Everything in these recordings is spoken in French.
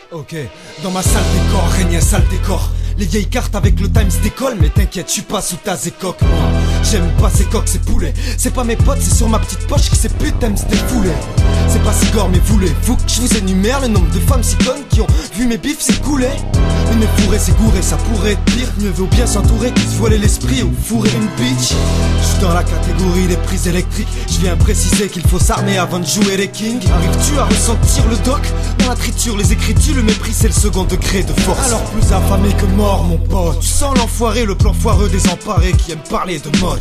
Ok, dans ma salle décor, règne un sale décor. Les vieilles cartes avec le Times décollent, mais t'inquiète, je suis pas sous ta zécoque. Moi, j'aime pas ces coques, ces poulets. C'est pas mes potes, c'est sur ma petite poche qui ces putains se défouler. C'est pas si gore, mais voulez-vous que je vous énumère le nombre de femmes si connes qui ont vu mes bifs s'écouler? Une fourrée, c'est gouré, ça pourrait être pire. Mieux vaut bien s'entourer que se voiler l'esprit ou fourrer une bitch. J'suis dans la catégorie des prises électriques. Je viens préciser qu'il faut s'armer avant de jouer les kings. Arrives-tu à ressentir le doc? Dans la triture, les écritures, le mépris c'est le second degré de force. Alors plus affamé que mort mon pote. Tu sens l'enfoiré, le plan foireux désemparé qui aime parler de mode.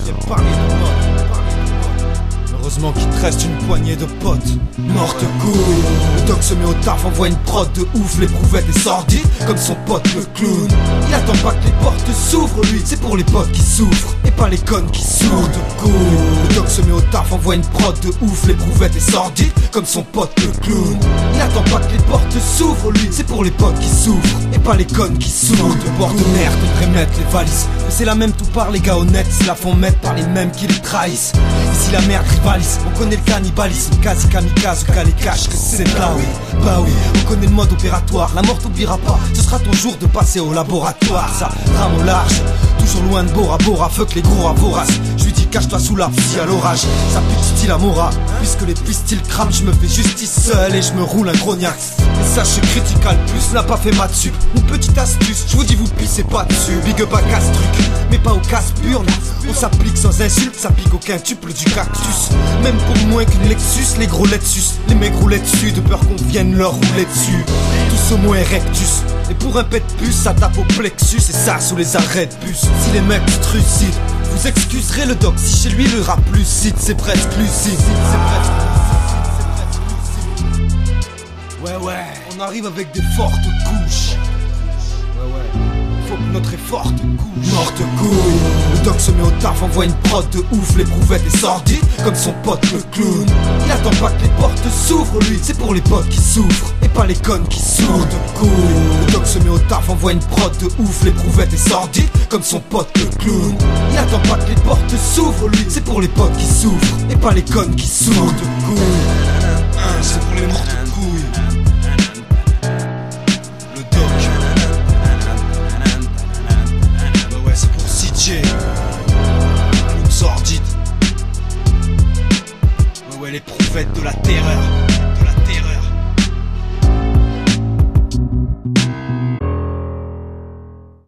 Heureusement qu'il te reste une poignée de potes. Morte couille. Le doc se met au taf, envoie une prod de ouf. L'éprouvette est sordide comme son pote le clown. Il attend pas que les portes s'ouvrent, lui. C'est pour les potes qui souffrent et pas les connes qui souffrent de couille. Le doc se met au taf, envoie une prod de ouf. L'éprouvette est sordide comme son pote le clown. Il attend pas que les portes s'ouvrent, lui. C'est pour les potes qui souffrent et pas les connes qui souffrent de bord de merde, de remettre les valises. Mais c'est la même tout par les gars honnêtes. Se la font mettre par les mêmes qui les trahissent. Ici la merde rivalise. On connaît le cannibalisme, quasi kamikaze, ou les cache que c'est là, oui. Bah oui, on connaît le mode opératoire. La mort t'oubliera pas, ce sera ton jour de passer au laboratoire. Ça rame au large, toujours loin de Bora Bora. Fuck les gros à voraces. Je lui dis cache-toi sous la psy à l'orage. Ça pique style à Mora. Puisque les pistils crament, je me fais justice seul et je me roule un grognac. Et sache critical plus n'a pas fait ma dessus. Une petite astuce, je vous dis vous pissez pas dessus. Big up à casse-truc, mais pas au casse-burne. On s'applique sans insulte, ça pique au quintuple du cactus. Même pour moins qu'une Lexus, les gros Lexus, les mecs roulaient dessus de peur qu'on vienne leur rouler dessus. Tous au moins rectus. Et pour un pet de puce, ça tape au plexus et ça sous les arrêts de bus. Si les mecs trucident, vous excuserez le doc si chez lui le rap lucide, c'est presque lucide. Ouais, on arrive avec des fortes couches. Faut que notre effort te couche. Morte couille. Le doc se met au taf, envoie une prod de ouf. L'éprouvette est sordide comme son pote le clown. Il attend pas que les portes s'ouvrent, lui. C'est pour les potes qui souffrent et pas les connes qui souffrent de couille. Le doc se met au taf, envoie une prod de ouf. L'éprouvette est sordide comme son pote le clown. Il attend pas que les portes s'ouvrent, lui. C'est pour les potes qui souffrent et pas les connes qui souffrent de couille. C'est pour les mortes de couilles. Clown sordide. Ouais, l'éprouvette de la terreur.